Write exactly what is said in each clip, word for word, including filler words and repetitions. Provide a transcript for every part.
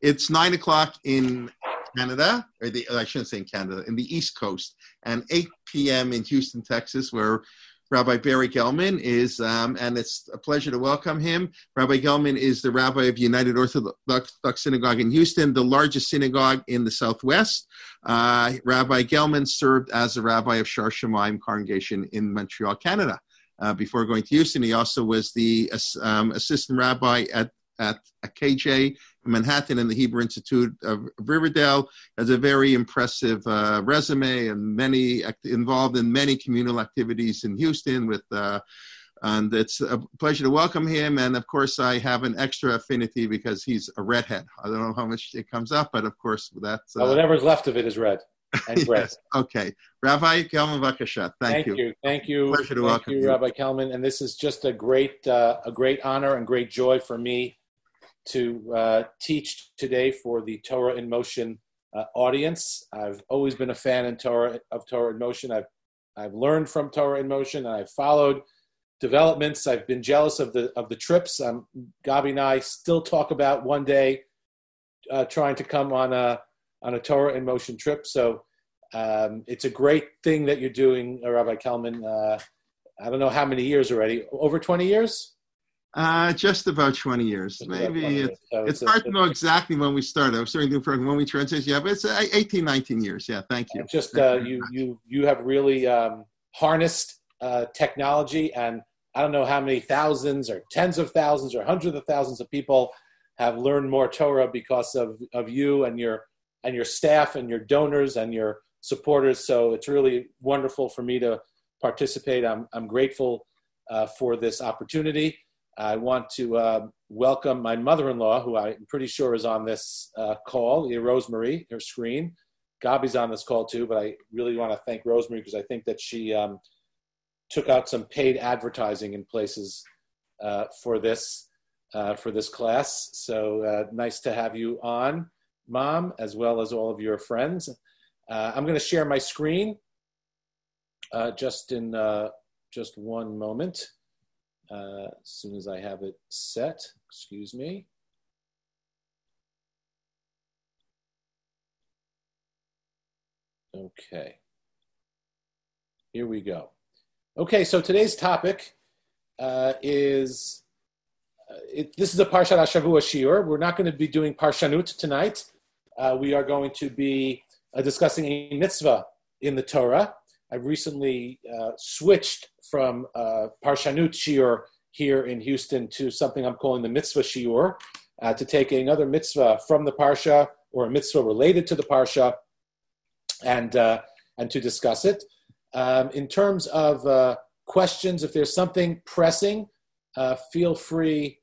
It's nine o'clock in Canada, or the I shouldn't say in Canada, in the East Coast, and eight p.m. in Houston, Texas, where Rabbi Barry Gelman is, um, and it's a pleasure to welcome him. Rabbi Gelman is the rabbi of United Orthodox Synagogue in Houston, the largest synagogue in the Southwest. Uh, Rabbi Gelman served as the rabbi of Shar Shamayim congregation in Montreal, Canada. Uh, before going to Houston, he also was the um, assistant rabbi at, at K J in Manhattan and the Hebrew Institute of Riverdale. Has a very impressive uh, resume and many act- involved in many communal activities in Houston. With uh, and it's a pleasure to welcome him. And of course, I have an extra affinity because he's a redhead. I don't know how much it comes up, but of course, that's uh, well, whatever's left of it is red. And yes. Okay. Rabbi Gelman, Vakasha. Thank, Thank you. you. Thank you. Pleasure to Thank welcome you, you, Rabbi Gelman. And this is just a great, uh, a great honor and great joy for me to uh, teach today for the Torah in Motion uh, audience. I've always been a fan in Torah of Torah in Motion. I've I've learned from Torah in Motion, and I've followed developments. I've been jealous of the of the trips. Um, Gabi and I still talk about one day uh, trying to come on a on a Torah in Motion trip. So um, it's a great thing that you're doing, uh, Rabbi Gelman. Uh, I don't know how many years already. Over twenty years? Uh, just about twenty years. Just Maybe twenty years. It's, so it's, it's hard a, to know exactly when we started. I was starting to do program when we transitioned. Yeah, but it's uh, eighteen, nineteen years. Yeah, thank you. Just thank uh, you, you, you, you have really um, harnessed uh, technology, and I don't know how many thousands or tens of thousands or hundreds of thousands of people have learned more Torah because of, of you and your and your staff and your donors and your supporters. So it's really wonderful for me to participate. I'm I'm grateful uh, for this opportunity. I want to uh, welcome my mother-in-law, who I'm pretty sure is on this uh, call, Rosemary, her screen. Gabi's on this call too, but I really want to thank Rosemary because I think that she um, took out some paid advertising in places uh, for this uh, for this class. So uh, nice to have you on, Mom, as well as all of your friends. Uh, I'm going to share my screen uh, just in uh, just one moment. Uh, as soon as I have it set, excuse me. Okay, here we go. Okay, so today's topic uh, is, uh, it, this is a Parshat HaShavua Shiur. We're not going to be doing Parshanut tonight. Uh, we are going to be uh, discussing a mitzvah in the Torah. I've recently uh, switched from uh, Parshanut Shiur here in Houston to something I'm calling the Mitzvah Shiur, uh, to take another mitzvah from the Parsha or a mitzvah related to the Parsha and uh, and to discuss it. Um, in terms of uh, questions, if there's something pressing, uh, feel free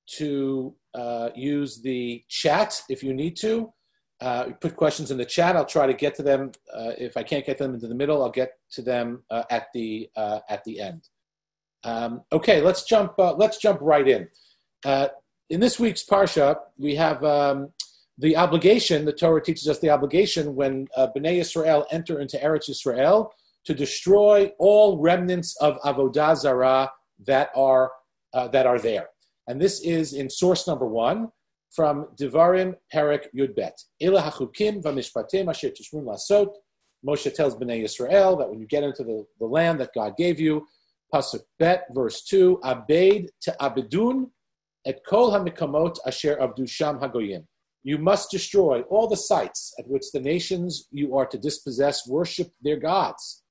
to uh, use the chat if you need to. Uh, put questions in the chat. I'll try to get to them. Uh, if I can't get them into the middle, I'll get to them uh, at the uh, at the end. Um, okay, let's jump. Uh, let's jump right in. Uh, in this week's parsha, we have um, the obligation. The Torah teaches us the obligation when uh, Bnei Yisrael enter into Eretz Yisrael to destroy all remnants of Avodah Zarah that are uh, that are there. And this is in source number one, from Devarim Perek Yudbet. Ela hachukim v'mishpatim asher tishmun lasot. Moshe tells Bnei Yisrael that when you get into the, the land that God gave you, Pasuk Bet, verse two, Abeid to Abedun et kol hamikamot asher avdu sham hagoyim. You must destroy all the sites at which the nations you are to dispossess worship their gods.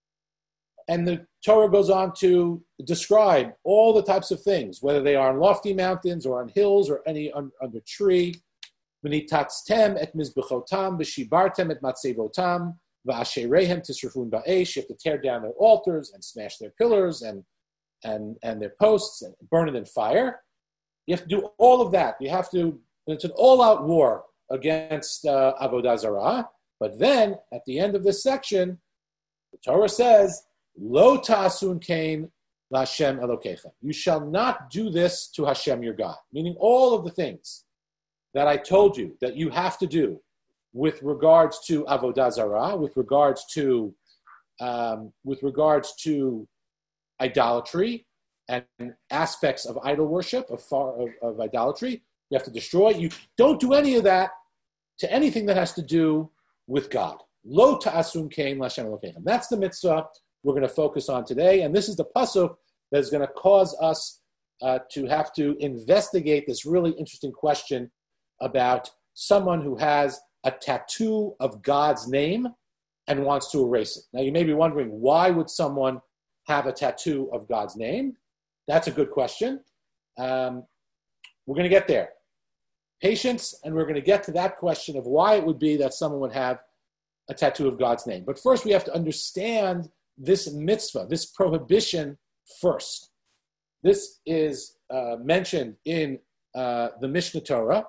And the Torah goes on to describe all the types of things, whether they are on lofty mountains or on hills or any un, under tree. V'nitatztem et mizbechotam v'shibartem et matzevotam v'asherehem tisrafun ba'esh. You have to tear down their altars and smash their pillars and and and their posts and burn it in fire. You have to do all of that. You have to. It's an all-out war against uh, Avodah Zarah. But then at the end of this section, the Torah says, Lo ta'asun kain la'Hashem Elokeichem. You shall not do this to Hashem your God. Meaning all of the things that I told you that you have to do with regards to Avodah Zarah, with regards to um, with regards to idolatry and aspects of idol worship, of, far, of, of idolatry, You have to destroy. You don't do any of that to anything that has to do with God. Lo ta'asum kein l'Hashem Elokeichem. That's the mitzvah we're going to focus on today. And this is the pasuk that is going to cause us uh, to have to investigate this really interesting question about someone who has a tattoo of God's name and wants to erase it. Now, you may be wondering, why would someone have a tattoo of God's name? That's a good question. Um, we're going to get there. Patience, and we're going to get to that question of why it would be that someone would have a tattoo of God's name. But first, we have to understand this mitzvah, this prohibition first. This is uh, mentioned in uh, the Mishnah Torah.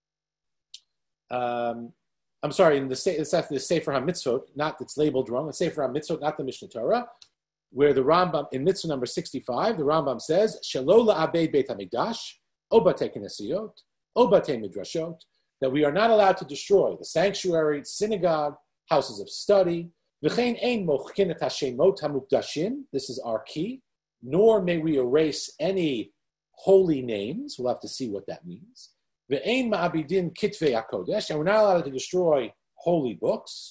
Um, I'm sorry, in the, it's the Sefer HaMitzvot, not, it's labeled wrong, the Sefer HaMitzvot, not the Mishnah Torah, where the Rambam, in mitzvah number sixty-five, the Rambam says, Shelo la'abed beit HaMikdash, o batei knesiyot, o batei midrashot, that we are not allowed to destroy the sanctuary, synagogue, houses of study, v'chein ein mochkin et hashemot hamukdashim, this is our key, nor may we erase any holy names, we'll have to see what that means, v'ein ma'abidin kitvei HaKodesh, and we're not allowed to destroy holy books,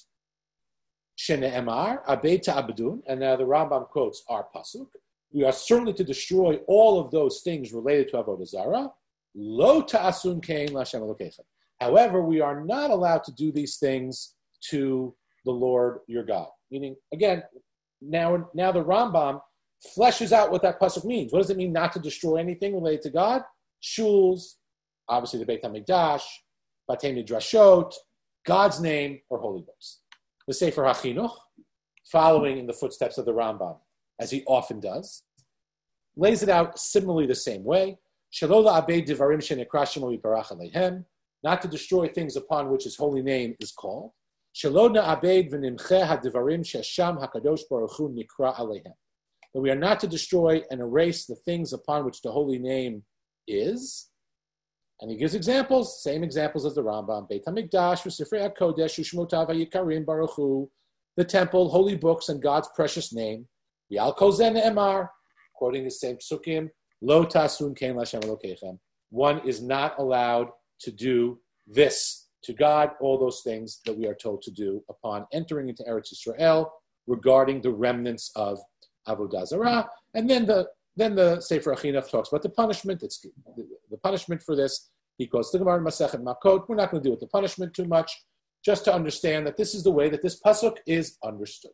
shene'emar, abed ta'abdun, and now the Rambam quotes our pasuk, we are certainly to destroy all of those things related to Avodah Zarah, lo ta'asun kein l'Hashem Elokeichem. However, we are not allowed to do these things to the Lord your God. Meaning, again, now, now the Rambam fleshes out what that pasuk means. What does it mean not to destroy anything related to God? Shuls, obviously the Beit HaMikdash, Batei Midrashot, God's name, or holy books. The Sefer HaChinuch, following in the footsteps of the Rambam, as he often does, lays it out similarly the same way. Shelo la'abed divarim shenikra shemo yiparach aleihem, not to destroy things upon which his holy name is called. Shelo na'abed v'nimche hadivarim shesham hakadosh baruch hu nikra aleihem. That we are not to destroy and erase the things upon which the holy name is. And he gives examples, same examples as the Rambam. Beit HaMikdash, v'sifrei HaKodesh, u'shmotav ha'yikarim baruch hu, the temple, holy books, and God's precious name. V'al kol zeh ne'emar, quoting the same psukim, lo tasun kein l'Hashem Elokeichem. One is not allowed to do this to God, all those things that we are told to do upon entering into Eretz Yisrael regarding the remnants of Avodah Zarah. And then the then the Sefer HaChinuch talks about the punishment. It's the, the punishment for this. He goes to the Gemara Masechet Makot. We're not going to deal with the punishment too much, just to understand that this is the way that this pasuk is understood.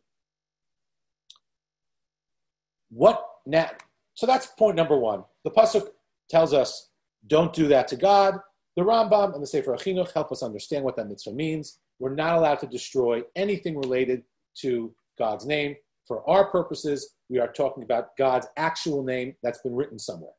What now? So that's point number one. The pasuk tells us, don't do that to God. The Rambam and the Sefer HaChinuch help us understand what that mitzvah means. We're not allowed to destroy anything related to God's name. For our purposes, we are talking about God's actual name that's been written somewhere.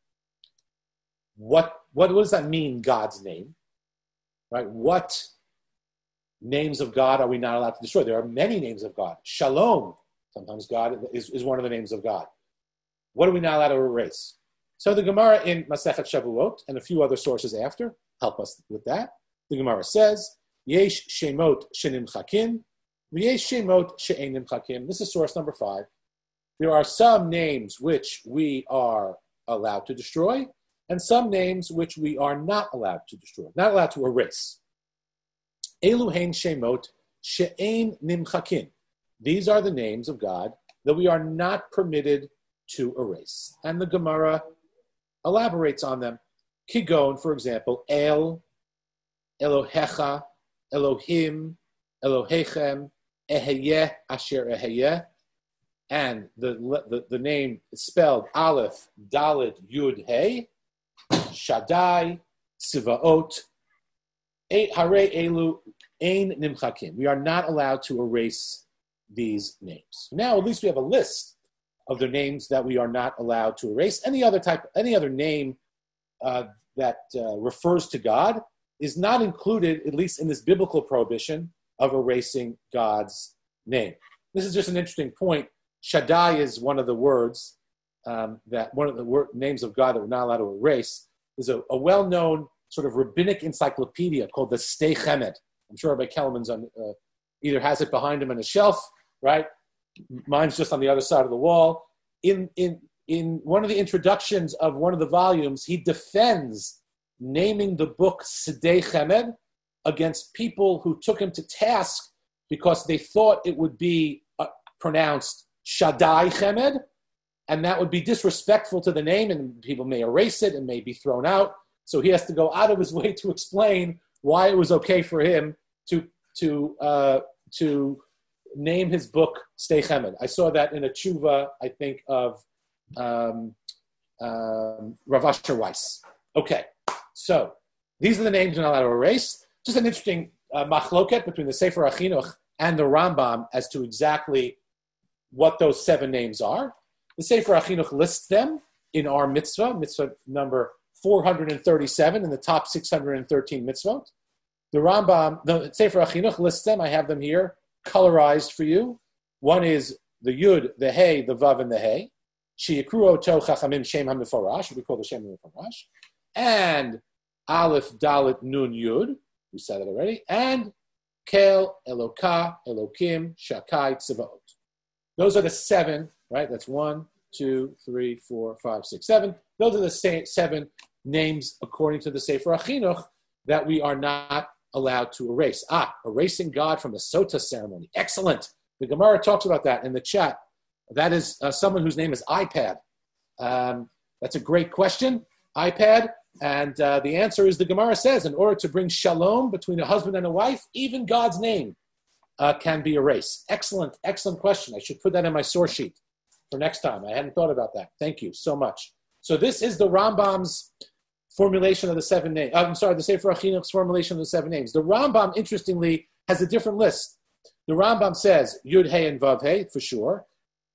What, what, what does that mean, God's name? Right? What names of God are we not allowed to destroy? There are many names of God. Shalom, sometimes God is, is one of the names of God. What are we not allowed to erase? So the Gemara in Masechet Shavuot and a few other sources after help us with that. The Gemara says, Yesh Shemot Shenimchakim, V'yesh Shemot She'ein Nimchakim. This is source number five. There are some names which we are allowed to destroy, and some names which we are not allowed to destroy, not allowed to erase. Elu hein Shemot She'ein Nimchakim. These are the names of God that we are not permitted to erase. And the Gemara elaborates on them. Kigon, for example, El, Elohecha, Elohim, Elohechem, Eheyeh, Asher Eheyeh, and the, the, the name is spelled Aleph, Dalet, Yud, Hey, Shaddai, Sivaot, Hare Elu, Ein Nimchakim. We are not allowed to erase these names. Now, at least we have a list of the names that we are not allowed to erase. Any other type, any other name uh, that uh, refers to God is not included, at least in this biblical prohibition, of erasing God's name. This is just an interesting point. Shaddai is one of the words um, that, one of the word, names of God that we're not allowed to erase. There's a, a well-known sort of rabbinic encyclopedia called the Stei Chemed. I'm sure Rabbi Kellerman's on, uh, either has it behind him on a shelf, right? Mine's just on the other side of the wall. In, in, in one of the introductions of one of the volumes, he defends naming the book Sidei Chemed against people who took him to task because they thought it would be uh, pronounced Shaddai Chemed, and that would be disrespectful to the name, and people may erase it and may be thrown out. So he has to go out of his way to explain why it was okay for him to to uh, to name his book Sidei Chemed. I saw that in a tshuva, I think, of um, um, Rav Asher Weiss. Okay, so these are the names you're not allowed to erase. Just an interesting uh, machloket between the Sefer HaChinuch and the Rambam as to exactly what those seven names are. The Sefer HaChinuch lists them in our mitzvah, mitzvah number four hundred thirty-seven in the top six hundred thirteen mitzvot. The Rambam, the Sefer HaChinuch lists them. I have them here, colorized for you. One is the Yud, the Hey, the Vav, and the Hey. Sheyikruo to Chachamim Shem HaMeforash, we call the Shem HaMeforash. And Aleph, Dalet, Nun, Yud. We said that already. And Kel, Eloka, Elokim, Shakai, Tzivaot. Those are the seven, right? That's one, two, three, four, five, six, seven. Those are the seven names, according to the Sefer HaChinuch, that we are not allowed to erase. Ah, erasing God from the Sota ceremony. Excellent. The Gemara talks about that in the chat. That is uh, someone whose name is iPad. Um, that's a great question, iPad. And uh, the answer is, the Gemara says, in order to bring shalom between a husband and a wife, even God's name uh, can be erased. Excellent, excellent question. I should put that in my source sheet for next time. I hadn't thought about that. Thank you so much. So this is the Rambam's formulation of the seven names. I'm sorry, the Sefer HaChinuch's formulation of the seven names. The Rambam, interestingly, has a different list. The Rambam says Yud, Hey, and Vav, Hey, for sure,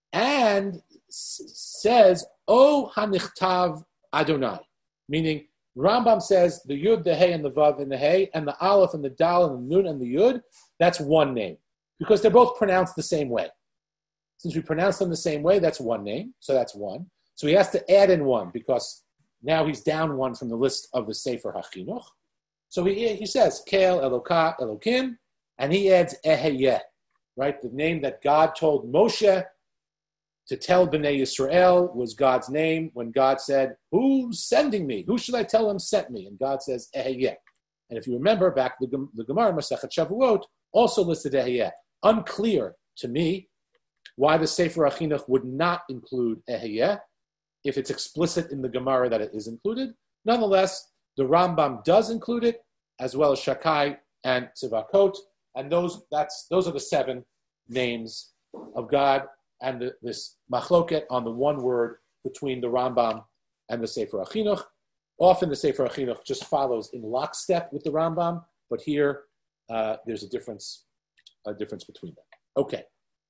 and s- says, O Hanichtav Adonai, meaning Rambam says the Yud, the Hey, and the Vav, and the Hey, and the Aleph, and the Dal, and the Nun, and the Yud, that's one name, because they're both pronounced the same way. Since we pronounce them the same way, that's one name, so that's one. So he has to add in one, because now he's down one from the list of the Sefer HaChinuch. So he, he says, Kel, Eloka, Elokim, and he adds Eheyeh, right? The name that God told Moshe to tell Bnei Yisrael was God's name when God said, who's sending me? Who should I tell him sent me? And God says, Eheyeh. And if you remember back, the, the Gemara, Masechet Shavuot, also listed Eheyeh. Unclear to me why the Sefer HaChinuch would not include Eheyeh if it's explicit in the Gemara that it is included. Nonetheless, the Rambam does include it, as well as Shakai and Tzivakot, and those that's those are the seven names of God, and the, this machloket on the one word between the Rambam and the Sefer HaChinuch. Often the Sefer HaChinuch just follows in lockstep with the Rambam, but here uh, there's a difference, a difference between them. Okay.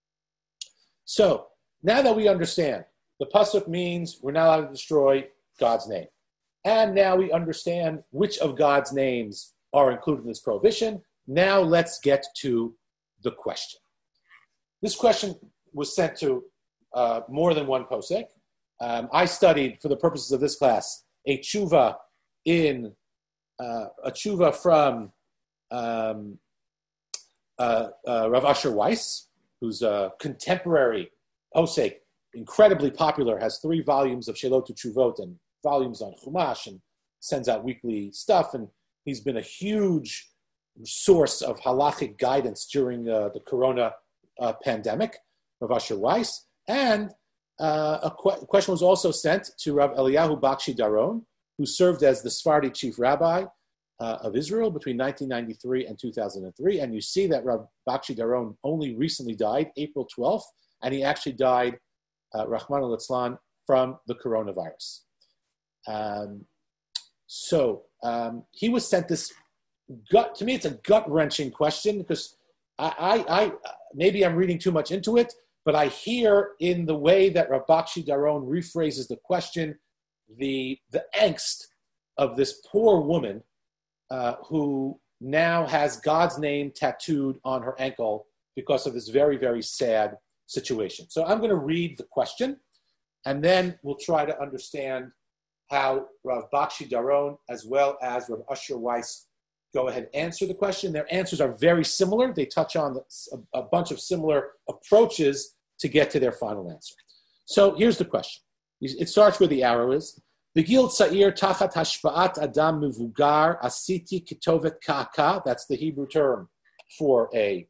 So now that we understand, the pasuk means we're not allowed to destroy God's name. And now we understand which of God's names are included in this prohibition. Now let's get to the question. This question was sent to uh, more than one posek. Um, I studied, for the purposes of this class, a tshuva in uh, a tshuva from um, uh, uh, Rav Asher Weiss, who's a contemporary posek, incredibly popular, has three volumes of Shelot Tshuvot and volumes on Chumash, and sends out weekly stuff. And he's been a huge source of halachic guidance during uh, the Corona uh, pandemic, Rav Asher Weiss. And uh, a qu- question was also sent to Rav Eliyahu Bakshi Daron, who served as the Sephardi chief rabbi uh, of Israel between nineteen ninety-three and two thousand three. And you see that Rav Bakshi Daron only recently died, April twelfth, and he actually died, uh, Rahman al-Itzlan, from the coronavirus. Um, so um, he was sent this gut, to me it's a gut-wrenching question, because I, I, I maybe I'm reading too much into it, but I hear in the way that Rav Bakshi Daron rephrases the question, the, the angst of this poor woman uh, who now has God's name tattooed on her ankle because of this very, very sad situation. So I'm going to read the question, and then we'll try to understand how Rav Bakshi Daron, as well as Rav Asher Weiss, go ahead and answer the question. Their answers are very similar. They touch on a, a bunch of similar approaches to get to their final answer. So here's the question. It starts where the arrow is. B'gil tza'ir tachat hashpa'at adam mevugar asiti kitovet ka'aka. That's the Hebrew term for a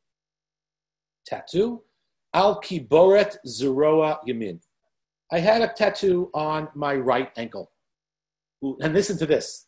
tattoo. Al kiboret zeroa yamin. I had a tattoo on my right ankle. And listen to this.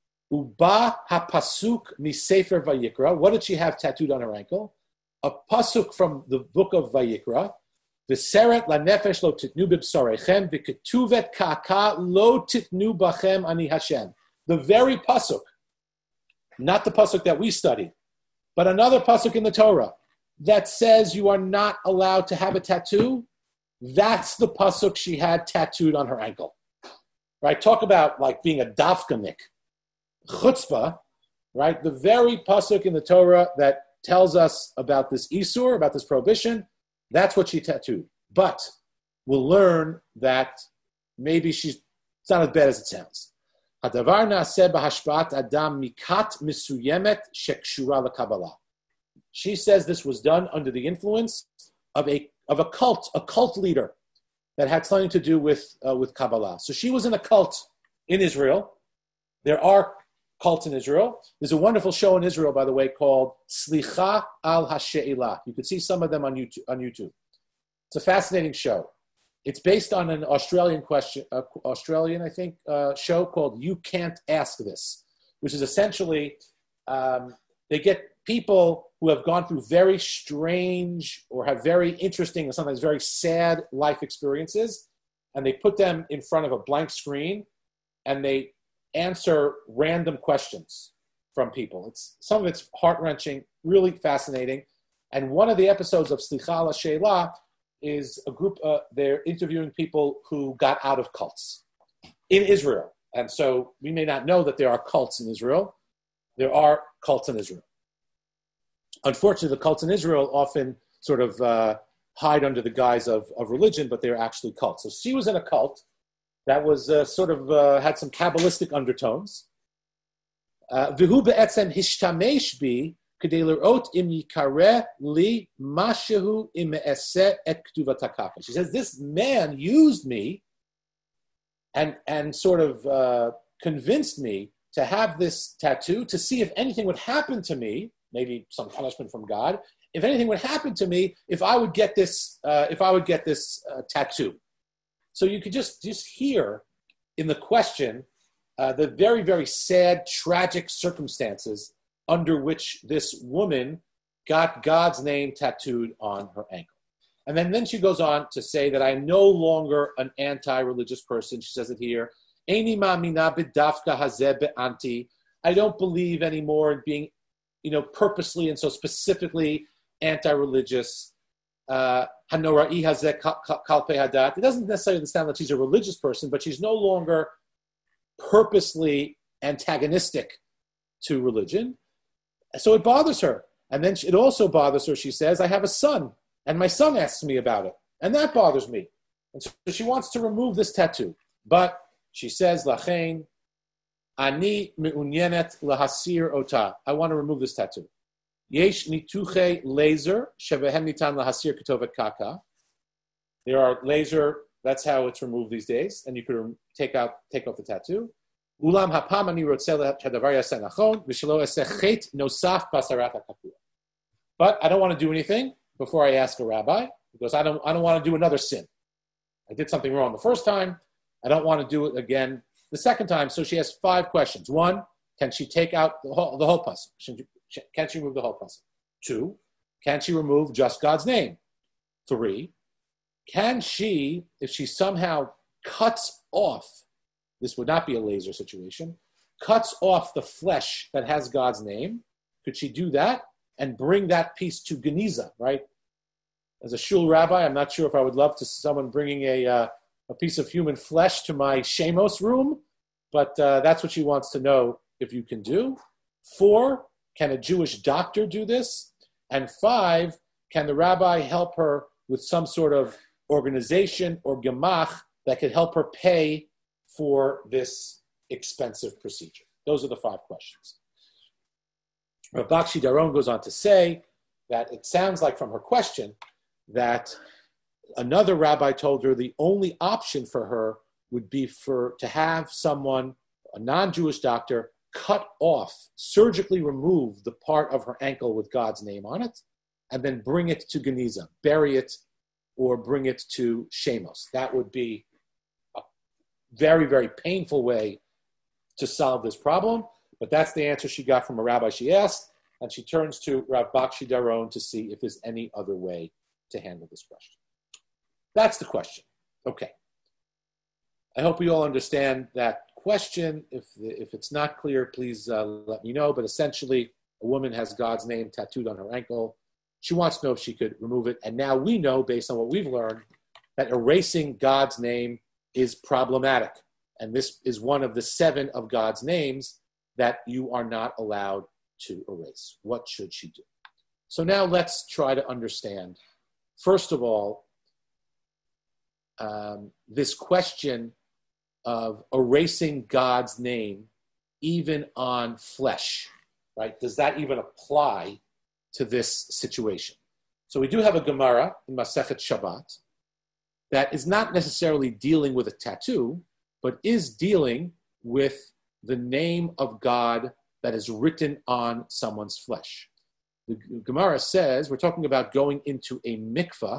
Uba hapasuk misefer vayikra. What did she have tattooed on her ankle? A pasuk from the book of Vayikra. V'seret lanefesh lo titnu b'bsarechem v'ketuvet ka'aka lo titnu bachem ani Hashem. The very pasuk, not the pasuk that we studied, but another pasuk in the Torah that says you are not allowed to have a tattoo. That's the pasuk she had tattooed on her ankle. Right? Talk about like being a dafkanik. Chutzpah, right? The very pasuk in the Torah that tells us about this isur, about this prohibition, that's what she tattooed. But we'll learn that maybe she's it's not as bad as it sounds. Hadavar na'aseh b'hashpa'at adam mikat misuyemet shekshura l'kabbalah. She says this was done under the influence of a of a cult, a cult leader that had something to do with uh, with Kabbalah. So she was in a cult in Israel. There are cults in Israel. There's a wonderful show in Israel, by the way, called Slicha al Hashe'ilah. You can see some of them on YouTube. On YouTube. It's a fascinating show. It's based on an Australian question, uh, Australian, I think, uh, show called You Can't Ask This, which is essentially, um, they get people who have gone through very strange or have very interesting and sometimes very sad life experiences, and they put them in front of a blank screen, and they answer random questions from people. It's some of it's heart-wrenching, really fascinating. And one of the episodes of Slicha LaSheila is a group, uh, they're interviewing people who got out of cults in Israel. And so we may not know that there are cults in Israel. There are cults in Israel. Unfortunately, the cults in Israel often sort of uh, hide under the guise of, of religion, but they're actually cults. So she was in a cult that was uh, sort of uh, had some Kabbalistic undertones. V'hu be'etzem hishtamesh bi k'dei l'rot im yikareh li mashehu im me'eseh et k'tuvat hakaka. She says, this man used me and, and sort of uh, convinced me to have this tattoo to see if anything would happen to me, maybe some punishment from God, if anything would happen to me if I would get this, uh, if I would get this uh, tattoo. So you could just, just hear in the question uh, the very, very sad, tragic circumstances under which this woman got God's name tattooed on her ankle. And then, then she goes on to say that I am no longer an anti-religious person. She says it here. Eini ma'amina b'dafka hazeh be'anti. I don't believe anymore in being, you know, purposely and so specifically anti-religious. Uh, it doesn't necessarily sound that she's a religious person, but she's no longer purposely antagonistic to religion. So it bothers her. And then it also bothers her, she says, I have a son, and my son asks me about it, and that bothers me. And so she wants to remove this tattoo. But she says, Lachein, ani me'unyenet lahasir ota. I want to remove this tattoo. Yesh nituche laser shebehem nitan lahasir ketovet kaka. There are laser. That's how it's removed these days, and you could take out, take off the tattoo. Ulam hapam ani rotzeh hadavar yaseh nachon v'shelo eseh chet nosaf basarat hakapua. But I don't want to do anything before I ask a rabbi, because I don't, I don't want to do another sin. I did something wrong the first time. I don't want to do it again the second time. So she has five questions. One, can she take out the whole, the whole pasuk? Can she remove the whole pasuk? Two, can she remove just God's name? Three, can she, if she somehow cuts off, this would not be a laser situation, cuts off the flesh that has God's name, could she do that and bring that piece to Geniza, right? As a shul rabbi, I'm not sure if I would love to someone bringing a uh, a piece of human flesh to my shemos room, but uh, that's what she wants to know if you can do. Four, can a Jewish doctor do this? And five, can the rabbi help her with some sort of organization or gemach that could help her pay for this expensive procedure? Those are the five questions. Rav Bakshi Daron goes on to say that it sounds like from her question that another rabbi told her the only option for her would be for to have someone, a non-Jewish doctor, cut off, surgically remove the part of her ankle with God's name on it, and then bring it to Geniza, bury it, or bring it to Shemos. That would be a very, very painful way to solve this problem, but that's the answer she got from a rabbi she asked, and she turns to Rav Bakshi Daron to see if there's any other way to handle this question. That's the question. Okay. I hope we all understand that question. If if it's not clear, please uh, let me know. But essentially, a woman has God's name tattooed on her ankle. She wants to know if she could remove it. And now we know, based on what we've learned, that erasing God's name is problematic. And this is one of the seven of God's names that you are not allowed to erase. What should she do? So now let's try to understand, first of all, um, this question of erasing God's name even on flesh, right? Does that even apply to this situation? So we do have a Gemara in Masechet Shabbat that is not necessarily dealing with a tattoo, but is dealing with the name of God that is written on someone's flesh. The Gemara says, we're talking about going into a mikvah,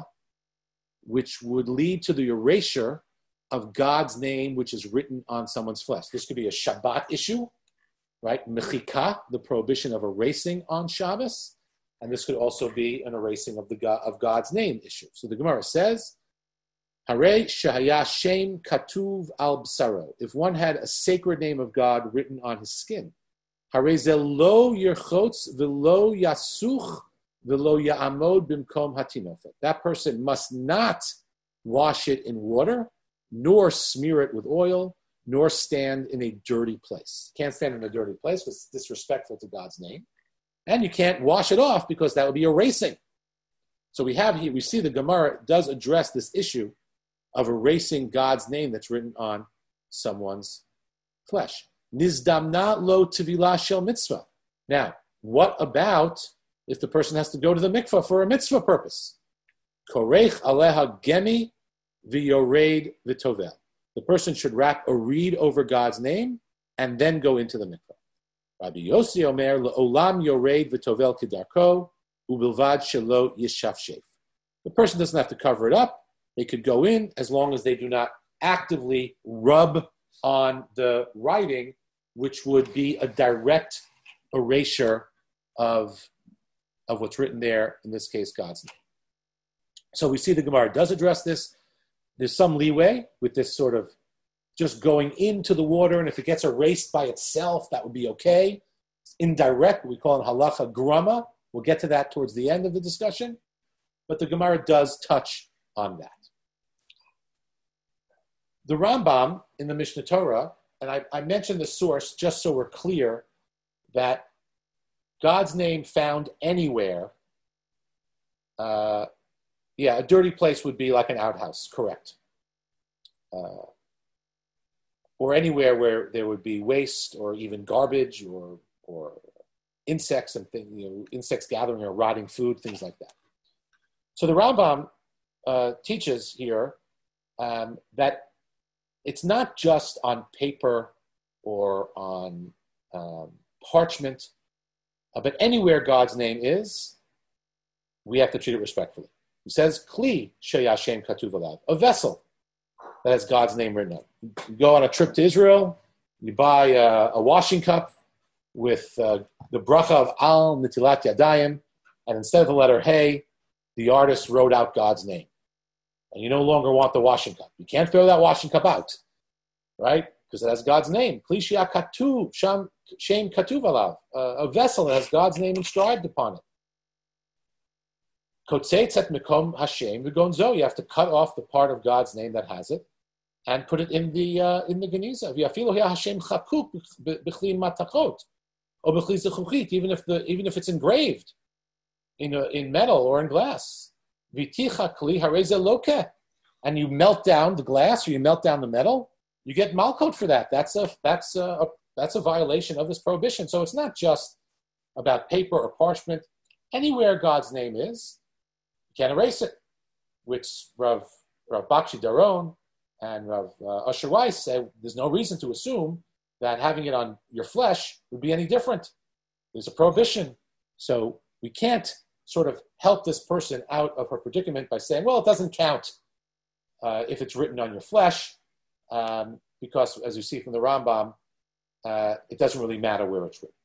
which would lead to the erasure of God's name, which is written on someone's flesh. This could be a Shabbat issue, right? Mechika, the prohibition of erasing on Shabbos. And this could also be an erasing of the God, of God's name issue. So the Gemara says, Hare shahaya shem katuv al bsaro. If one had a sacred name of God written on his skin, Hare ze lo yerchotz velo yasuch velo ya'amod bimkom hatinofet. That person must not wash it in water, nor smear it with oil, nor stand in a dirty place. Can't stand in a dirty place because it's disrespectful to God's name. And you can't wash it off because that would be erasing. So we have here, we see the Gemara does address this issue of erasing God's name that's written on someone's flesh. Nizdamna lo tevilah shel mitzvah. Now, what about if the person has to go to the mikvah for a mitzvah purpose? Korech aleha gemi v'yored v'tovel. The person should wrap a reed over God's name and then go into the mikvah. Rabbi Yossi Omer le'olam yored v'tovel kedarko ubilvad shelo yishafshef. The person doesn't have to cover it up. They could go in as long as they do not actively rub on the writing, which would be a direct erasure of, of what's written there, in this case, God's name. So we see the Gemara does address this. There's some leeway with this sort of just going into the water, and if it gets erased by itself, that would be okay. It's indirect, we call it halacha grama. We'll get to that towards the end of the discussion. But the Gemara does touch on that. The Rambam in the Mishnah Torah, and I, I mentioned the source just so we're clear that God's name found anywhere, uh, yeah, a dirty place would be like an outhouse, correct. Uh, or anywhere where there would be waste or even garbage or or insects and things, you know, insects gathering or rotting food, things like that. So the Rambam uh, teaches here um, that it's not just on paper or on um, parchment, uh, but anywhere God's name is, we have to treat it respectfully. He says, Kli sheyashem katuv alav, a vessel that has God's name written on it. You go on a trip to Israel, you buy a, a washing cup with uh, the bracha of Al Nitilat Yadayim, and instead of the letter Hey, the artist wrote out God's name. And you no longer want the washing cup. You can't throw that washing cup out, right? Because it has God's name. Kli sheyah katuv, shem katuv alav, a vessel that has God's name inscribed upon it. Kotzetz et mekom Hashem v'gonzo. You have to cut off the part of God's name that has it and put it in the uh, in the geniza. V'afilu hiya Hashem chakuk b'chli matachot or b'chli zechuchit. Even if the even if it's engraved in a, in metal or in glass. V'ticha kli hareze lokeh. And you melt down the glass or you melt down the metal, you get malkot for that. That's a that's a, a that's a violation of this prohibition. So it's not just about paper or parchment. Anywhere God's name is, can't erase it, which Rav, Rav Bakshi Daron And Rav uh, Usher Weiss said there's no reason to assume that having it on your flesh would be any different. There's a prohibition. So we can't sort of help this person out of her predicament by saying, well, it doesn't count uh, if it's written on your flesh, um, because as you see from the Rambam, uh, it doesn't really matter where it's written.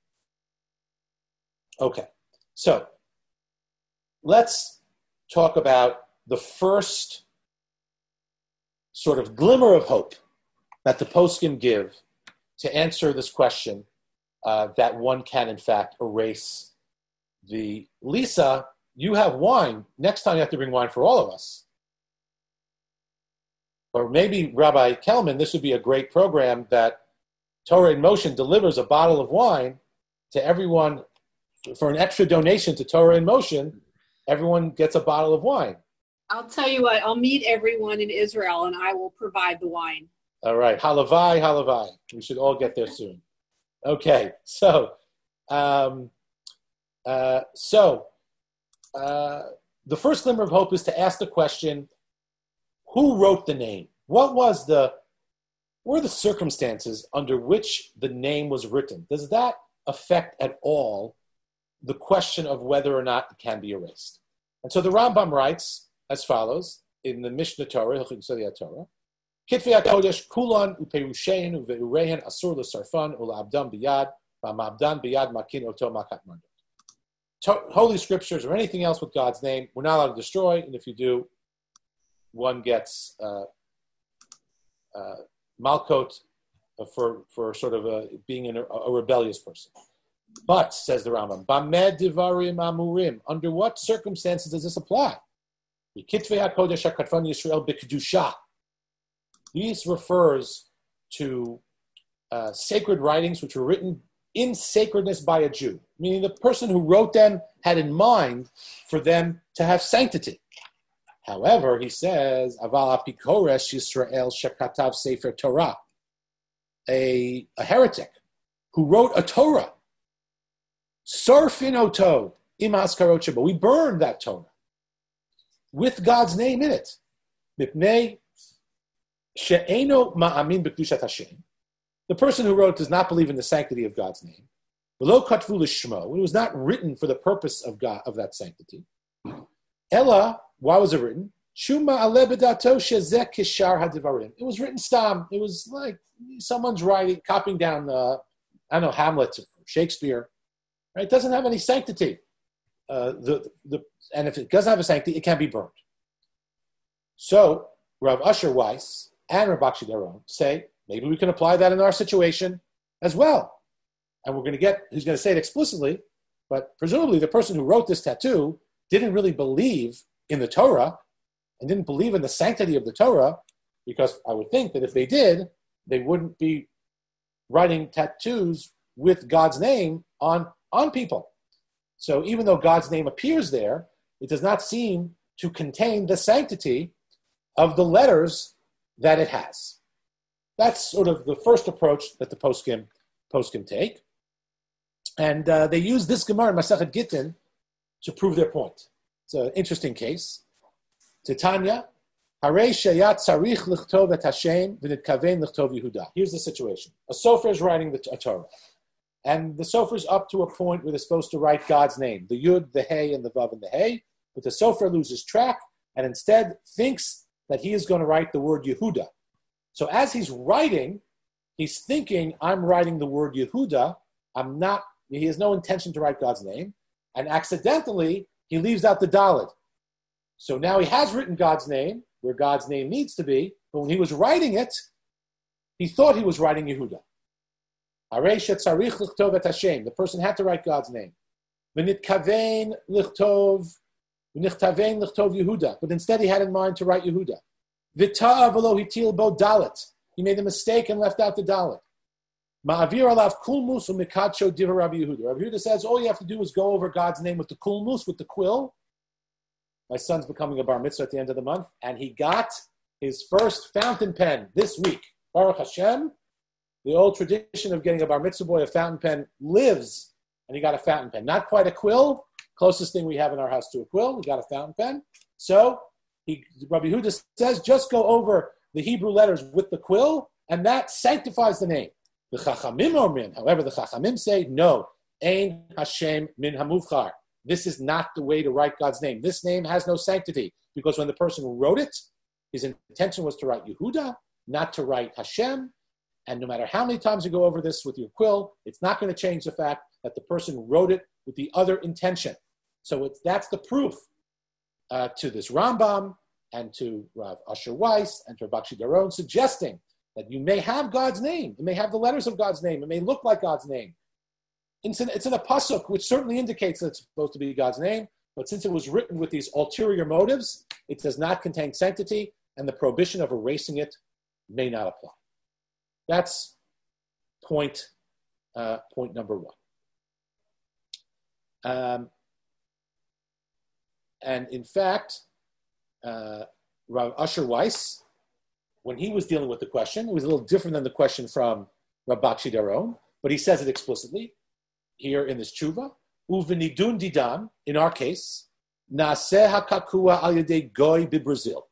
Okay, so let's talk about the first sort of glimmer of hope that the poskim give to answer this question uh, that one can, in fact, erase the Lisa, you have wine. Next time you have to bring wine for all of us. Or maybe, Rabbi Kelman, this would be a great program that Torah in Motion delivers a bottle of wine to everyone for an extra donation to Torah in Motion. Everyone gets a bottle of wine. I'll tell you what, I'll meet everyone in Israel and I will provide the wine. All right. Halavai, halavai. We should all get there soon. Okay. So, um, uh, so uh, the first glimmer of hope is to ask the question, who wrote the name? What was the, what were the circumstances under which the name was written? Does that affect at all the question of whether or not it can be erased? And so the Rambam writes as follows in the Mishnah Torah, Hilchot Yesodei Torah, Kitvei HaKodesh kulan uperushein uveurehen asur l'sarfan ula'abdan biyad v'amabdan biyad makin oto makat mardot. Holy scriptures or anything else with God's name, we're not allowed to destroy, and if you do, one gets uh, uh, malkot for for sort of a, being a, a rebellious person. But, says the Rambam, Bamed divarim amurim, under what circumstances does this apply? Kitvei HaKodesh HaKatvan Yisrael b'kedusha. This refers to uh, sacred writings which were written in sacredness by a Jew, meaning the person who wrote them had in mind for them to have sanctity. However, he says, Aval apikoresh Yisrael shekatav sefer Torah, a, a heretic who wrote a Torah, sarfin oto im haskarot shebo, we burned that Torah with God's name in it. Mipnei she'eno ma'amin b'kedushat Hashem. The person who wrote does not believe in the sanctity of God's name. V'lo katvu l'shmo. It was not written for the purpose of God, of that sanctity. Ella, why was it written? Shuma ale b'dato shezeh kishar hadivarim. It was written stam. It was like someone's writing, copying down, uh, I don't know, Hamlet or Shakespeare. Right? It doesn't have any sanctity. Uh, the, the, and if it doesn't have a sanctity, it can be burned. So, Rav Usher Weiss and Rav Bakshi Daron say, maybe we can apply that in our situation as well. And we're going to get, he's going to say it explicitly, but presumably the person who wrote this tattoo didn't really believe in the Torah and didn't believe in the sanctity of the Torah, because I would think that if they did, they wouldn't be writing tattoos with God's name on, on people. So even though God's name appears there, it does not seem to contain the sanctity of the letters that it has. That's sort of the first approach that the poskim, poskim take. And uh, they use this Gemara in Masechet Gittin to prove their point. It's an interesting case. Titania, Harei sheyat tzarich lichtov et Hashem v'nitkaven lichtov Yehuda. Here's the situation. A sofer is writing the a Torah. And the sofer is up to a point where they're supposed to write God's name, the Yud, the Hey, and the Vav, and the Hey. But the sofer loses track and instead thinks that he is going to write the word Yehuda. So as he's writing, he's thinking, I'm writing the word Yehuda. I'm not, he has no intention to write God's name. And accidentally, he leaves out the Dalet. So now he has written God's name, where God's name needs to be, but when he was writing it, he thought he was writing Yehuda. The person had to write God's name. But instead he had in mind to write Yehuda. He made a mistake and left out the Dalet. Rabbi Yehuda says, all you have to do is go over God's name with the kulmus, with the quill. My son's becoming a bar mitzvah at the end of the month, and he got his first fountain pen this week. Baruch Hashem. The old tradition of getting a bar mitzvah boy a fountain pen lives, and he got a fountain pen. Not quite a quill, closest thing we have in our house to a quill. We got a fountain pen. So he, Rabbi Yehuda says, just go over the Hebrew letters with the quill, and that sanctifies the name. The Chachamim Omrim, however, the Chachamim say, no, Ein Hashem min hamuvchar. This is not the way to write God's name. This name has no sanctity, because when the person who wrote it, his intention was to write Yehuda, not to write Hashem. And no matter how many times you go over this with your quill, it's not going to change the fact that the person wrote it with the other intention. So it's, that's the proof uh, to this Rambam and to Rav Asher Weiss and to Bakshi Daron, suggesting that you may have God's name. It may have the letters of God's name. It may look like God's name. It's in, it's in a pasuk, which certainly indicates that it's supposed to be God's name. But since it was written with these ulterior motives, it does not contain sanctity, and the prohibition of erasing it may not apply. That's point, uh, point number one. Um, and in fact, uh, Rav Asher Weiss, when he was dealing with the question, it was a little different than the question from Rav Bakshi Daron, but he says it explicitly here in this tshuva. Uvenidun didan, in our case, naseh hakakua al yedei goy b'Brazil.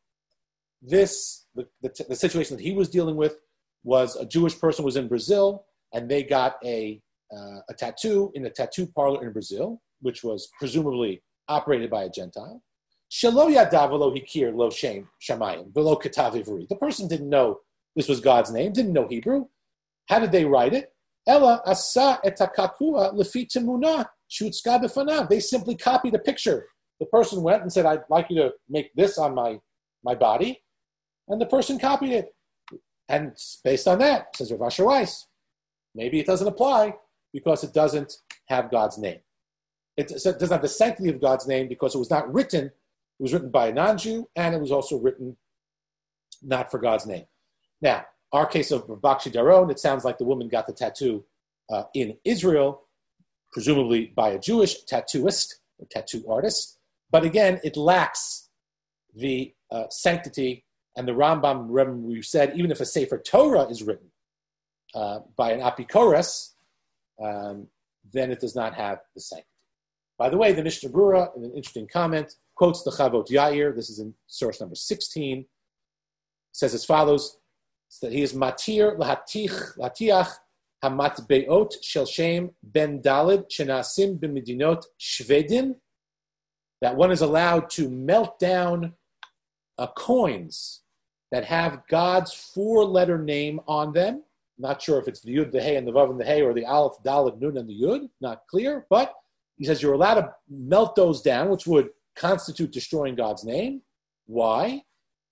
This, the, the, the situation that he was dealing with was a Jewish person was in Brazil, and they got a uh, a tattoo in a tattoo parlor in Brazil, which was presumably operated by a Gentile. Shelo yadav v'lo hikir lo shem shamayim v'lo katav ivri. The person didn't know this was God's name, didn't know Hebrew. How did they write it? Ella asa et hakakua lefi temunah shutzka b'fanav. They simply copied a picture. The person went and said, "I'd like you to make this on my my body," and the person copied it. And based on that, says Rav Asher Weiss, maybe it doesn't apply because it doesn't have God's name. It doesn't have the sanctity of God's name because it was not written. It was written by a non-Jew, and it was also written not for God's name. Now, our case of Bakshi Daron, it sounds like the woman got the tattoo uh, in Israel, presumably by a Jewish tattooist or tattoo artist. But again, it lacks the uh, sanctity. And the Rambam, remember we said, even if a Sefer Torah is written uh, by an Apikoros, um, then it does not have the sanctity. By the way, the Mishnah Brura, in an interesting comment, quotes the Chavot Yair. This is in source number sixteen. Says as follows, that he is matir lahatich latiach hamatbeot shel shem ben dalid shenasim b'medinot shvedin, that one is allowed to melt down uh, coins that have God's four-letter name on them. Not sure if it's the Yud, the Hey, and the Vav, and the Hey, or the Aleph, Dalet, Nun, and the Yud. Not clear, but he says you're allowed to melt those down, which would constitute destroying God's name. Why?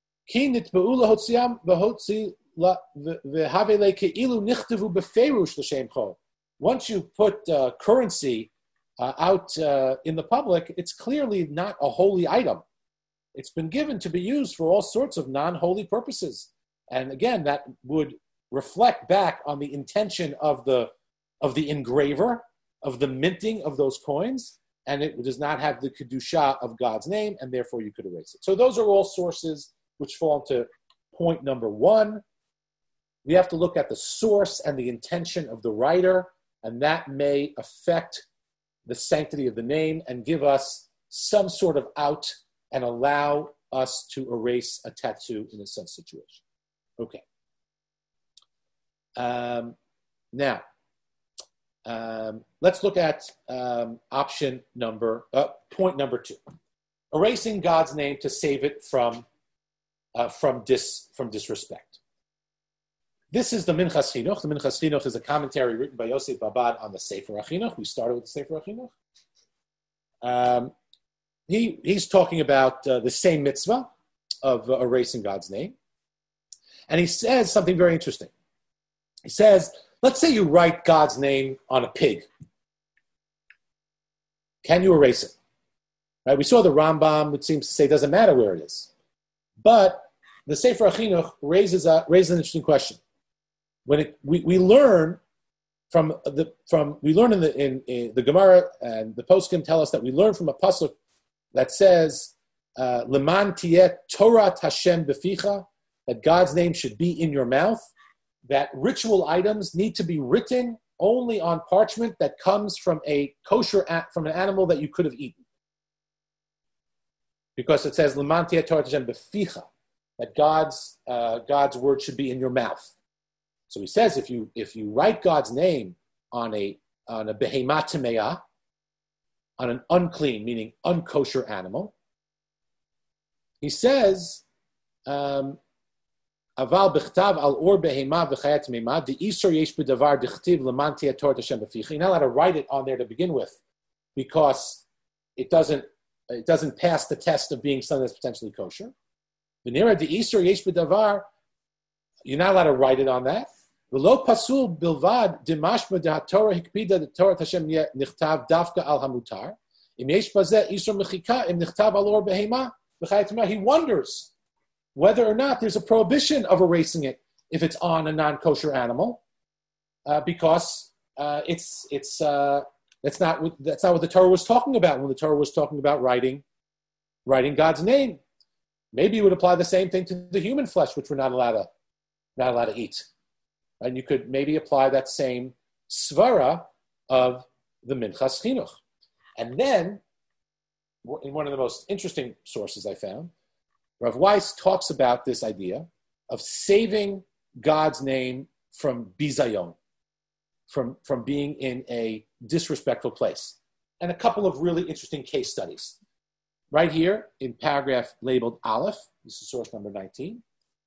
Once you put uh, currency uh, out uh, in the public, it's clearly not a holy item. It's been given to be used for all sorts of non-holy purposes. And again, that would reflect back on the intention of the of the engraver, of the minting of those coins, and it does not have the kedusha of God's name, and therefore you could erase it. So those are all sources which fall into point number one. We have to look at the source and the intention of the writer, and that may affect the sanctity of the name and give us some sort of out and allow us to erase a tattoo in a such situation. Okay. Um, now, um, let's look at um, option number, uh, point number two. Erasing God's name to save it from uh, from dis from disrespect. This is the Minchas Chinuch. The Minchas Chinuch is a commentary written by Yosef Babad on the Sefer HaChinuch. We started with the Sefer HaChinuch. Um, he he's talking about uh, the same mitzvah of uh, erasing God's name, and he says something very interesting. He says, let's say you write God's name on a pig. Can you erase it? Right? We saw the Rambam, which seems to say it doesn't matter where it is. But the Sefer HaChinuch raises, a, raises an interesting question. When it, we, we learn from the from we learn in the in, in the Gemara, and the poskim tell us that we learn from a pasuk that says Leman tiyeh Torat Hashem beficha, that God's name should be in your mouth. That ritual items need to be written only on parchment that comes from a kosher, from an animal that you could have eaten. Because it says, L'man tiyeh Torat Hashem beficha. that God's uh, God's word should be in your mouth. So he says, if you if you write God's name on a on a behema tameah, on an unclean, meaning unkosher animal, he says, um, Aval b'chtav al or behema v'chayat tameah the isur yesh b'davar d'chtiv leman tiyeh Torah Hashem b'ficha. You're not allowed to write it on there to begin with, because it doesn't it doesn't pass the test of being something that's potentially kosher. V'nira the isur yesh b'davar, you're not allowed to write it on that. V'lo pasul bilvad dimashma de Torah hikpida the Torah Hashem nichtav dafka al hamutar. Im yesh bazeh isur mechika im nichtav al or behema v'chayat tameah. He wonders whether or not there's a prohibition of erasing it if it's on a non-kosher animal, uh, because uh, it's it's uh, that's not what, that's not what the Torah was talking about when the Torah was talking about writing writing God's name. Maybe it would apply the same thing to the human flesh, which we're not allowed to not allowed to eat. And you could maybe apply that same svara of the Minchas Chinuch. And then, in one of the most interesting sources I found, Rav Weiss talks about this idea of saving God's name from bizayon, from, from being in a disrespectful place. And a couple of really interesting case studies. Right here in paragraph labeled Aleph, this is source number nineteen,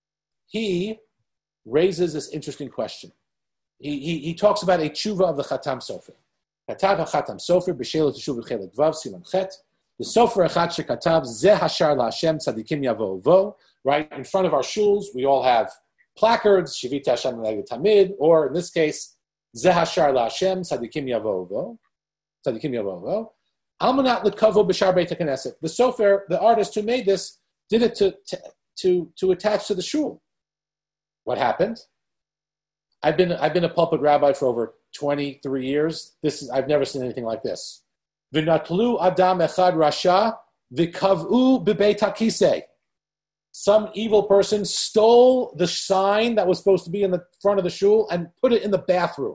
he raises this interesting question. He, he, he talks about a tshuva of the Chatam Sofer. Katav ha-Chatam Sofer b'shelet tshuva chelik vav siman chet. The Sofer Echad Shekatav Zeh Hashar LaHashem Tzadikim Yavo Vo. Right in front of our shuls, we all have placards, Shivita Hashem L'Eged Tamid, or in this case, Zeh Hashar LaHashem Tzadikim Yavo Vo. Tzadikim Yavo Vo. Almanat L'Kavo B'Shar Beit HaKnesset. The Sofer, the artist who made this, did it to, to, to, to attach to the shul. What happened? I've been I've been a pulpit rabbi for over twenty-three years. This is I've never seen anything like this. V'natlu adam echad rasha v'kav'u b'beit hakisei. Some evil person stole the sign that was supposed to be in the front of the shul and put it in the bathroom.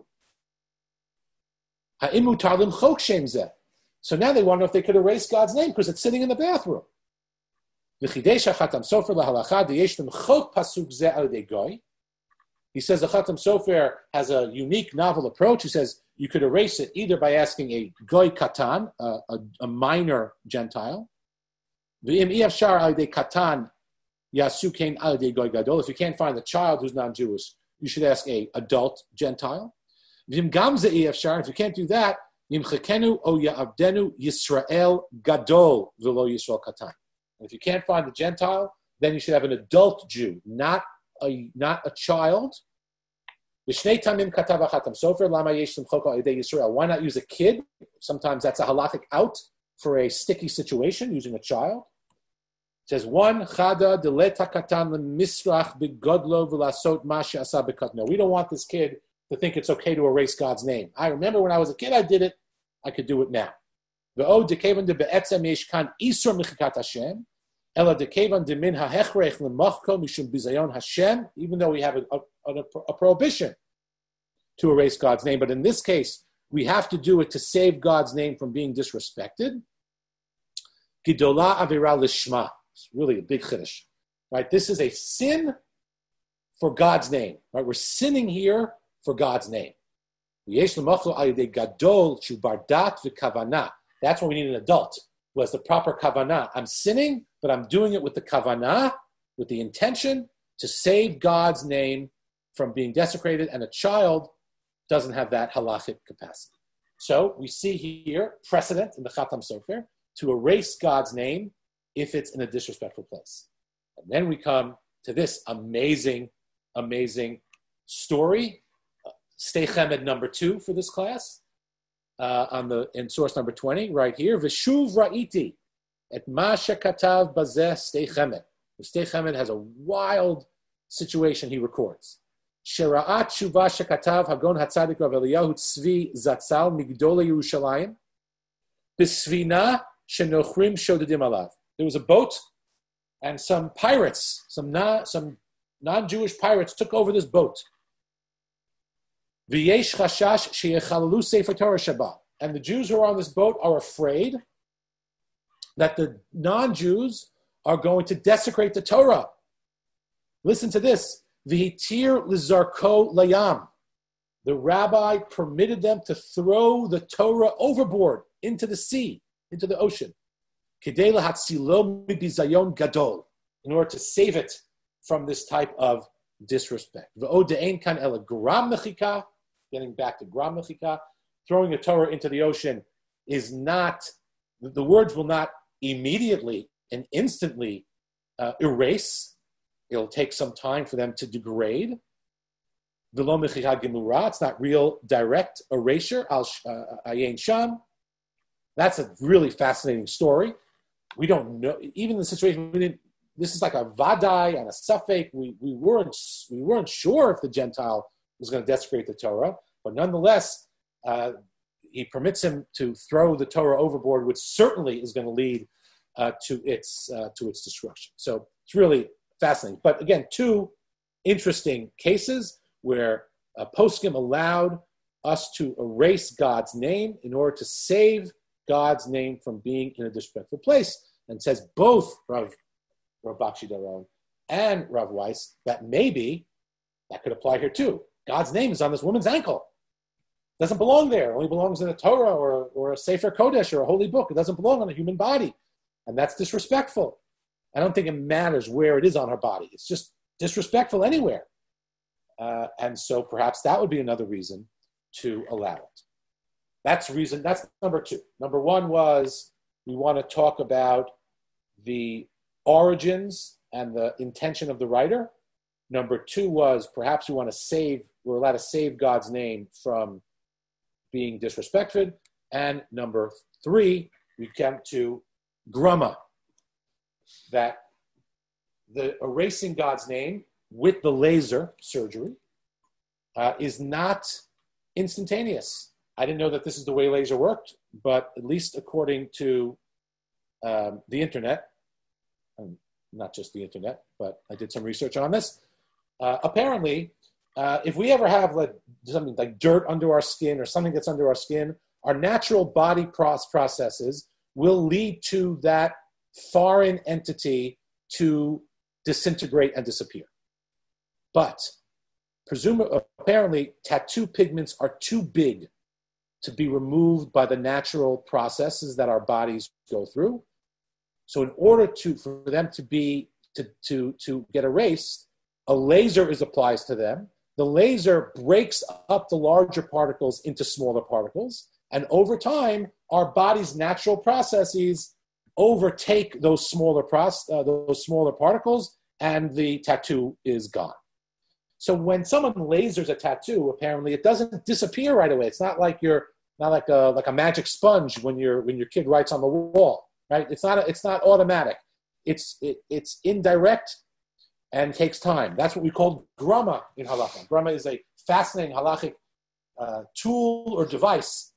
Ha'im mutar lim chok shem zeh. So now they wonder if they could erase God's name because it's sitting in the bathroom. He says the Chatam Sofer has a unique, novel approach. He says you could erase it either by asking a goy katan, a, a, a minor Gentile. If you can't find the child who's non-Jewish, you should ask a adult Gentile. If you can't do that, Yisrael gadol v'lo Yisrael katan. If you can't find the Gentile, then you should have an adult Jew, not a not a child. Why not use a kid? Sometimes that's a halakhic out for a sticky situation, using a child. It says one chada deleta katan lemisrach begodlo v'lasot masha asa bekatno. We don't want this kid to think it's okay to erase God's name. I remember when I was a kid, I did it. I could do it now. Even though we have a, a, a, a prohibition to erase God's name, but in this case, we have to do it to save God's name from being disrespected. Gidola avira lishma. It's really a big chiddush, right? This is a sin for God's name, right? We're sinning here for God's name. That's when we need an adult who has the proper kavanah. I'm sinning, but I'm doing it with the kavanah, with the intention to save God's name from being desecrated, and a child doesn't have that halachic capacity. So we see here precedent in the Chatam Sofer to erase God's name if it's in a disrespectful place. And then we come to this amazing, amazing story, Stei Chemed number two for this class. Uh, on the in source number twenty, right here, V'shuv ra'iti et ma shekatav bazeh Stei Chemed. Stei Chemed has a wild situation he records. Shera'at shuva shekatav hagon hatzadik Rav Eliyahu Tzvi Zatzal migdolei Yerushalayim b'svina shenochrim shodedim alav. There was a boat, and some pirates, some non, some non-Jewish pirates took over this boat. V'yesh chashash sheyechalalu sefer Torah Shabbat. And the Jews who are on this boat are afraid that the non-Jews are going to desecrate the Torah Listen to this. V'hitir lizarko layam. The rabbi permitted them to throw the Torah overboard into the sea, into the ocean. Kedei lahatzilo mibizayon gadol, in order to save it from this type of disrespect. V'od de'ein kan ela gram mechika, getting back to gram mechika, throwing a Torah into the ocean is not, the words will not immediately and instantly uh, erase. It'll take some time for them to degrade. V'lo mechika gemura, it's not real direct erasure, al ayin sham. That's a really fascinating story. We don't know, even the situation, we didn't, this is like a vadai and a suffix. We, we, weren't, we weren't sure if the Gentile was going to desecrate the Torah, but nonetheless, uh, he permits him to throw the Torah overboard, which certainly is going to lead uh, to its uh, to its destruction. So it's really fascinating. But again, two interesting cases where uh, poskim allowed us to erase God's name in order to save God's name from being in a disrespectful place, and says both Rav Rav Bakshi Daron and Rav Weiss that maybe that could apply here too. God's name is on this woman's ankle. It doesn't belong there. It only belongs in a Torah or, or a Sefer Kodesh or a holy book. It doesn't belong on a human body. And that's disrespectful. I don't think it matters where it is on her body. It's just disrespectful anywhere. Uh, and so perhaps that would be another reason to allow it. That's reason, that's number two. Number one was we want to talk about the origins and the intention of the writer. Number two was perhaps we want to save, we're allowed to save God's name from being disrespected. And number three, we come to grama, that the erasing God's name with the laser surgery uh, is not instantaneous. I didn't know that this is the way laser worked, but at least according to um, the internet, um, not just the internet, but I did some research on this. Uh, apparently, uh, if we ever have like something like dirt under our skin or something that's under our skin, our natural body processes will lead to that foreign entity to disintegrate and disappear. But presumably, apparently, tattoo pigments are too big to be removed by the natural processes that our bodies go through. So in order to for them to be to, to, to get erased, a laser is applied to them. The laser breaks up the larger particles into smaller particles. And over time, our body's natural processes overtake those smaller process, uh, those smaller particles, and the tattoo is gone. So when someone lasers a tattoo, apparently it doesn't disappear right away. It's not like you're not like a like a magic sponge when your when your kid writes on the wall, right? It's not a, it's not automatic. It's it, it's indirect and takes time. That's what we call grama in halakha. Grama is a fascinating halachic uh, tool or device.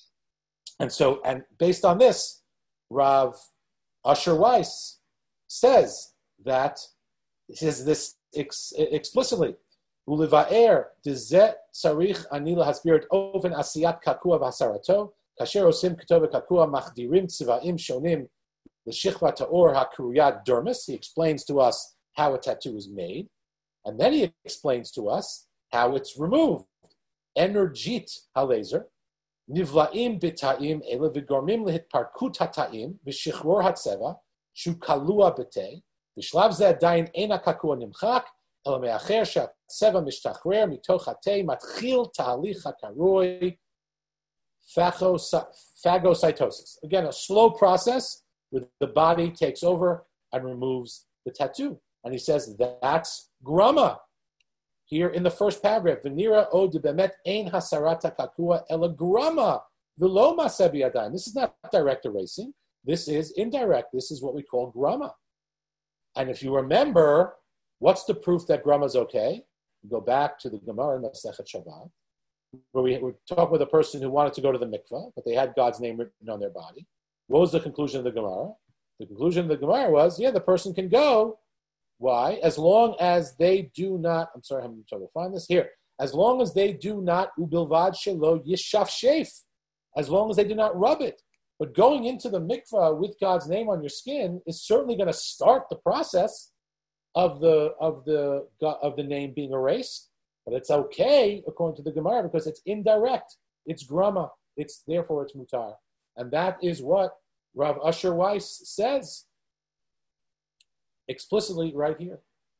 And so, and based on this, Rav Asher Weiss says that, he says this ex, explicitly, Ulivaer dezet sarich anila haspirit oven asiyat kakua v'hasarato, kasher osim ketova kakua machdirim tziva'im shonim l'shichva ta'or hakuruyat dermis. He explains to us how a tattoo is made, and then he explains to us how it's removed. Energit halaser, nivlaim b'ta'im ele v'gormim lehitparkut hata'im v'shichror hatzeva shu kalua b'tei v'shlav zeh adayin eina kakua nimchak ela me'acher she'hatzeva mishtachrer mitoch hatei matchil ta'alich hakaroi phagocytosis. Again, a slow process where the body takes over and removes the tattoo. And he says that's grama. Here in the first paragraph, Venira o de bemet ein hasarata kakua ela grama v'lo masebi adayim. This is not direct erasing. This is indirect. This is what we call grama. And if you remember, what's the proof that grama is okay? We go back to the Gemara in Masechet Shabbat, where we, we talk with a person who wanted to go to the mikveh, but they had God's name written on their body. What was the conclusion of the Gemara? The conclusion of the Gemara was, yeah, the person can go. Why? As long as they do not, I'm sorry, I'm having trouble find this here. As long as they do not, ubilvad shelo yishaf sheif. As long as they do not rub it. But going into the mikvah with God's name on your skin is certainly going to start the process. of the of the of the name being erased, but it's okay according to the Gemara because it's indirect. It's grama. It's therefore it's mutar, and that is what Rav Usher Weiss says explicitly right here.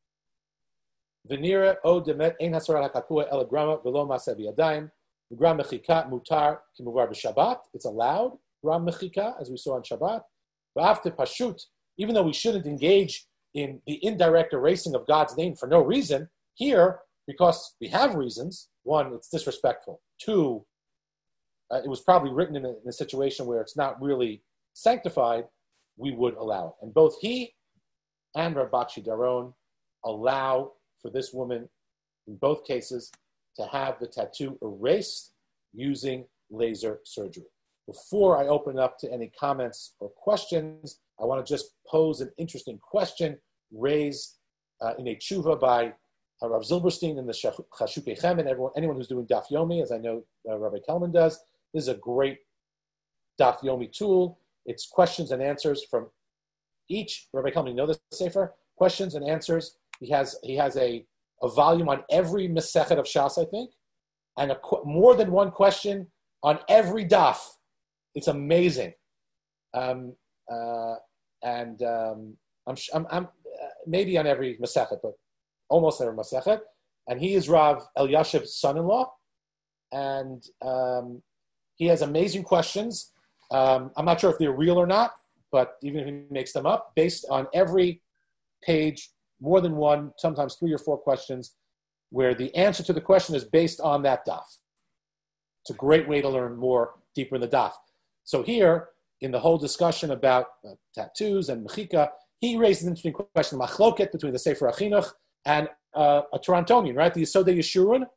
Venira o demet ein hasara hakakua el grama velo masa biyadayim. Gram mechika mutar kimuvar b'Shabbat. It's allowed. Gram mechika, as we saw on Shabbat. V'after pashut, even though we shouldn't engage in the indirect erasing of God's name for no reason, here, because we have reasons. One, it's disrespectful. Two, uh, it was probably written in a, in a situation where it's not really sanctified, we would allow it. And both he and Rav Bakshi Daron allow for this woman, in both cases, to have the tattoo erased using laser surgery. Before I open up to any comments or questions, I want to just pose an interesting question raised uh, in a tshuva by uh, Rav Zilberstein in the Chashukei Chem, and everyone, anyone who's doing Daf Yomi, as I know uh, Rabbi Kelman does. This is a great Daf Yomi tool. It's questions and answers from each. Rabbi Kelman, you know the Sefer? Questions and answers. He has he has a, a volume on every Masechet of Shas, I think, and a, more than one question on every Daf. It's amazing. Um, uh, and um, I'm, I'm, I'm uh, maybe on every Masechet, but almost every Masechet. And he is Rav Elyashiv's son-in-law. And um, he has amazing questions. Um, I'm not sure if they're real or not, but even if he makes them up, based on every page, more than one, sometimes three or four questions, where the answer to the question is based on that daf. It's a great way to learn more deeper in the daf. So here, in the whole discussion about uh, tattoos and mechika, he raised an interesting question, machloket, between the Sefer HaChinuch and uh, a Torontonian, right? The Yesodei Yeshurun,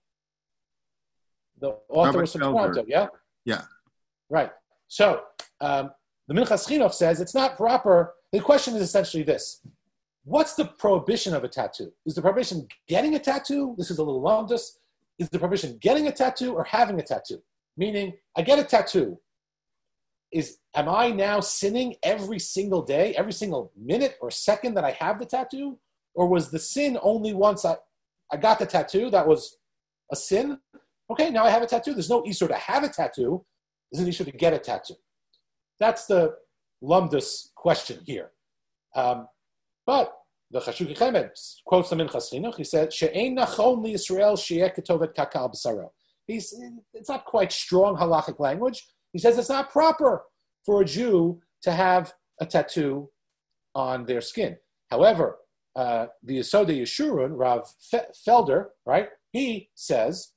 the author was from Toronto, yeah? Yeah. Right. So um, the Minchas Chinuch says it's not proper. The question is essentially this. What's the prohibition of a tattoo? Is the prohibition getting a tattoo? This is a little longest. Is the prohibition getting a tattoo or having a tattoo? Meaning, I get a tattoo. Is am I now sinning every single day, every single minute or second that I have the tattoo? Or was the sin only once I, I got the tattoo, that was a sin? Okay, now I have a tattoo. There's no issur to have a tattoo. There's an issur to get a tattoo. That's the lumdus question here. Um, but the Chashukei Chem quotes the Minchas Chinuch. He said, "She'ein nachon liYisrael sheyeh ketovet kakal b'saro." He's it's not quite strong halachic language. He says it's not proper for a Jew to have a tattoo on their skin. However, uh, the Yesodei Yeshurun, Rav Felder, right? He says,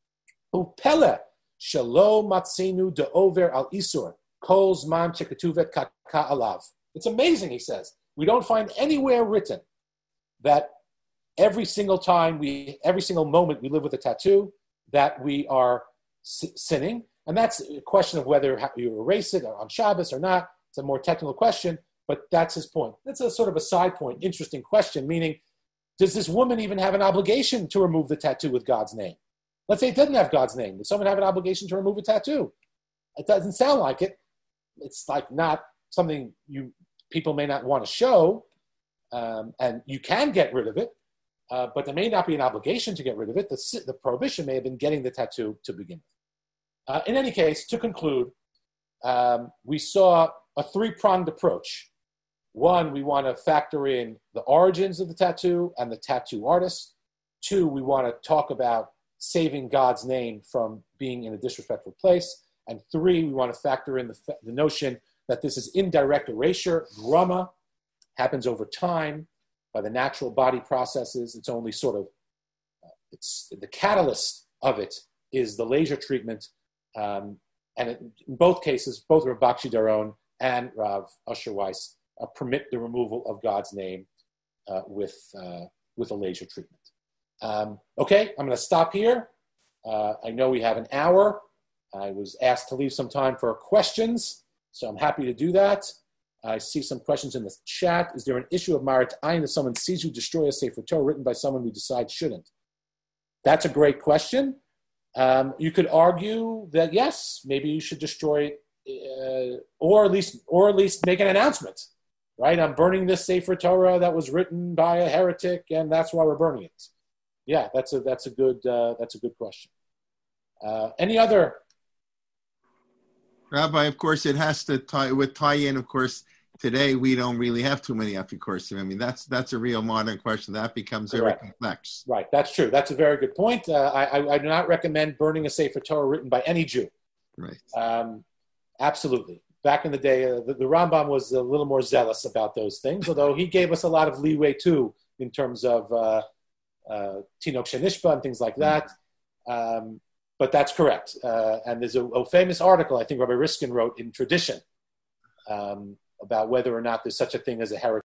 "Upele shelo matzinu de'over al isur kol zman shekatuvet kaka alav." It's amazing, he says. We don't find anywhere written that every single time we, every single moment we live with a tattoo, that we are s- sinning. And that's a question of whether you erase it on Shabbos or not. It's a more technical question, but that's his point. That's a sort of a side point, interesting question, meaning, does this woman even have an obligation to remove the tattoo with God's name? Let's say it doesn't have God's name. Does someone have an obligation to remove a tattoo? It doesn't sound like it. It's like not something you people may not want to show, um, and you can get rid of it, uh, but there may not be an obligation to get rid of it. The, the prohibition may have been getting the tattoo to begin with. Uh, in any case, to conclude, um, we saw a three-pronged approach. One, we want to factor in the origins of the tattoo and the tattoo artist. Two, we want to talk about saving God's name from being in a disrespectful place. And three, we want to factor in the, the notion that this is indirect erasure. Grama happens over time by the natural body processes. It's only sort of, uh, it's the catalyst of it is the laser treatment. Um, and it, in both cases, both Rav Bakshi Daron and Rav Usher Weiss uh, permit the removal of God's name uh, with, uh, with a laser treatment. Um, okay, I'm going to stop here. Uh, I know we have an hour. I was asked to leave some time for questions, so I'm happy to do that. I see some questions in the chat. Is there an issue of Marat Ayin if someone sees you destroy a Sefer Torah written by someone we decide shouldn't? That's a great question. Um, you could argue that yes, maybe you should destroy it, uh, or at least, or at least make an announcement. right? I'm burning this Sefer Torah that was written by a heretic, and that's why we're burning it. Yeah, that's a that's a good uh, that's a good question. Uh, any other? Rabbi, of course, it has to tie with tie in. Of course, today we don't really have too many apikorsim. I mean, that's that's a real modern question that becomes very Correct. complex. Right, that's true. That's a very good point. Uh, I, I, I do not recommend burning a Sefer Torah written by any Jew. Right. Um, absolutely. Back in the day, uh, the, the Rambam was a little more zealous about those things, although he gave us a lot of leeway too in terms of uh, uh, Tinok Shenishba and things like that. Um, but that's correct. Uh, and there's a, a famous article I think Rabbi Riskin wrote in Tradition um, about whether or not there's such a thing as a heretic